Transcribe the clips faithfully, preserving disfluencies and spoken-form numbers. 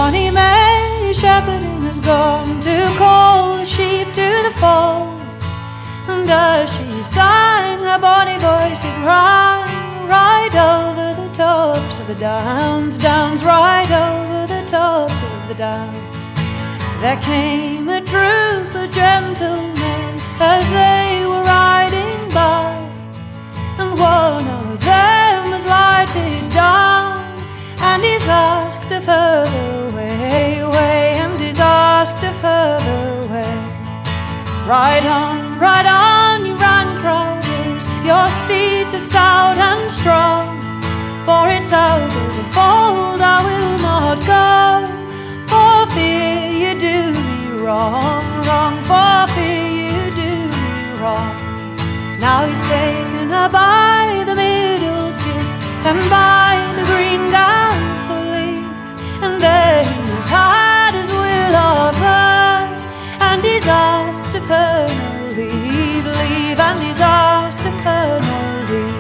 Bonnie May shepherding has gone to call the sheep to the fold, and as she sang, her bonny voice it rang right over the tops of the downs, downs, right over the tops of the downs. There came a troop of gentlemen as they were riding by, and one of them was lighted down, and he's asked a further way, way, and he's asked a further way. Ride on, ride on, you Riders, your steeds are stout and strong, for it's out of the fold I will not go, for fear you do me wrong, wrong, for fear you do me wrong. Now he's taken her by the middle chin and by the green gown so leaf, and then he's had his will of her, and he's asked of her no leave, leave, and he's asked of her no leave.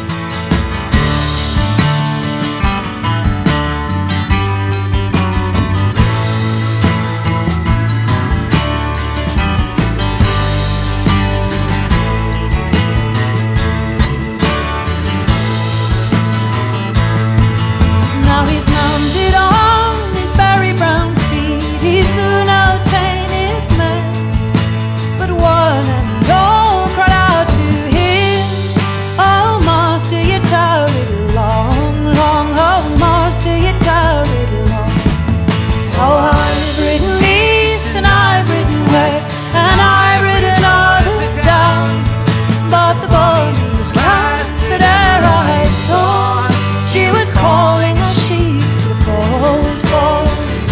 Now he's mounted on his berry brown steed, he soon obtain his men, but one and all cried out to him, oh master, you tarried long, long, oh master, you tarried long. Oh, I've ridden east and I've ridden west, and I've ridden all the downs, but the bonniest lass that e'er I saw, she was calling her sheep to the fold, fold.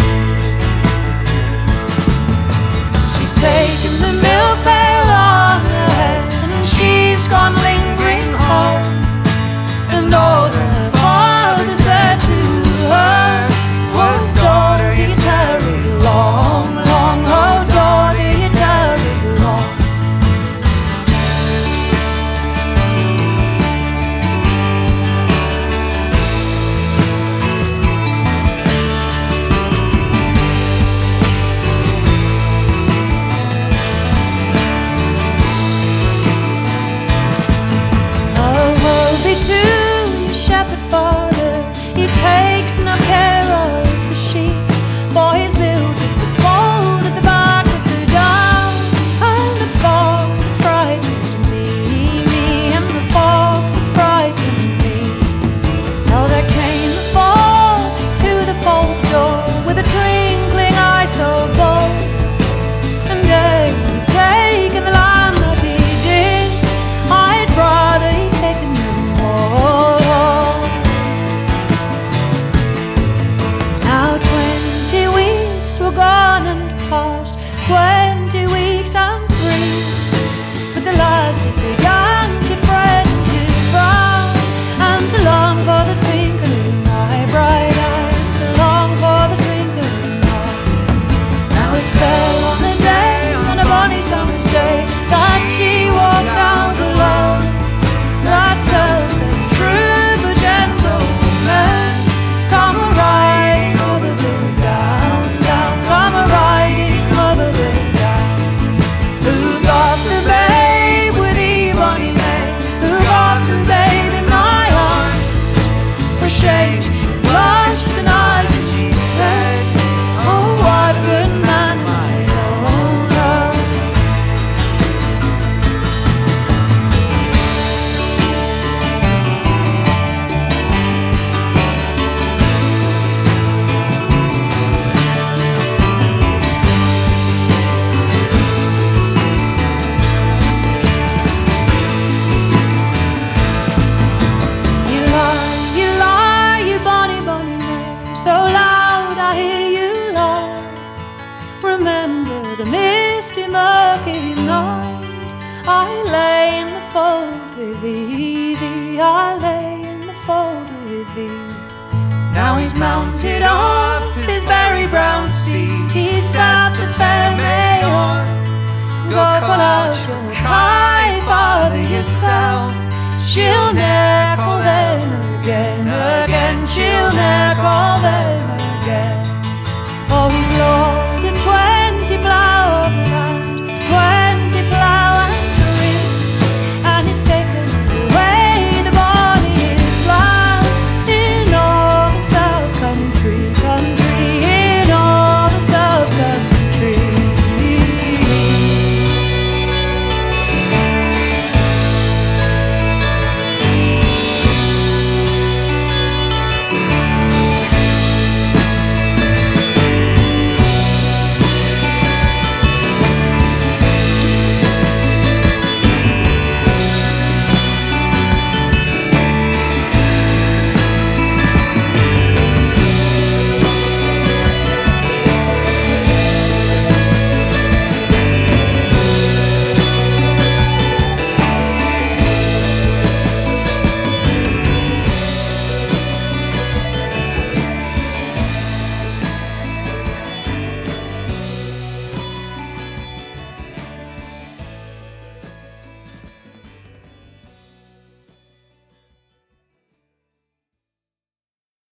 She's taken the milk pail on her head, and she's gone lingering home, and all her father said to her was, daughter, you tarry long, long, oh daughter, you tarry long. Shepherd father, he takes no care of the sheep, for he's built at the fold at the back of the down, and the fox has frightened me, me, and the fox has frightened me. Now there came the fox to the fold door with a twinkling eye so bold, and ere he'd taken the lamb that he did, I'd rather he'd taken them all. Now twenty weeks were gone and past, twenty weeks and three, but the lass had begun to fret and to frown, and to long for the twinkling eye, bright eye, to long for the twinkling eye. Now it fell on a day, on a bonny summer's day, that she walked down the road, that says a troop of gentlemen come a-riding over the down, down, come a-riding over the down. Who got the babe with thee, Bonnie May? Who got the babe in my arms? For shame she blushed and eyes and she said, oh, what a good man my own love. You lie, you lie, you bonny, bonny May, so loud I hear you lie. Remember the misty, murky night, I lay in the fold with thee, thee, I lay in the fold with thee. Now he's mounted off his berry brown steed, he's sat the fair May on. God call out your high father yourself, she'll ne'er call then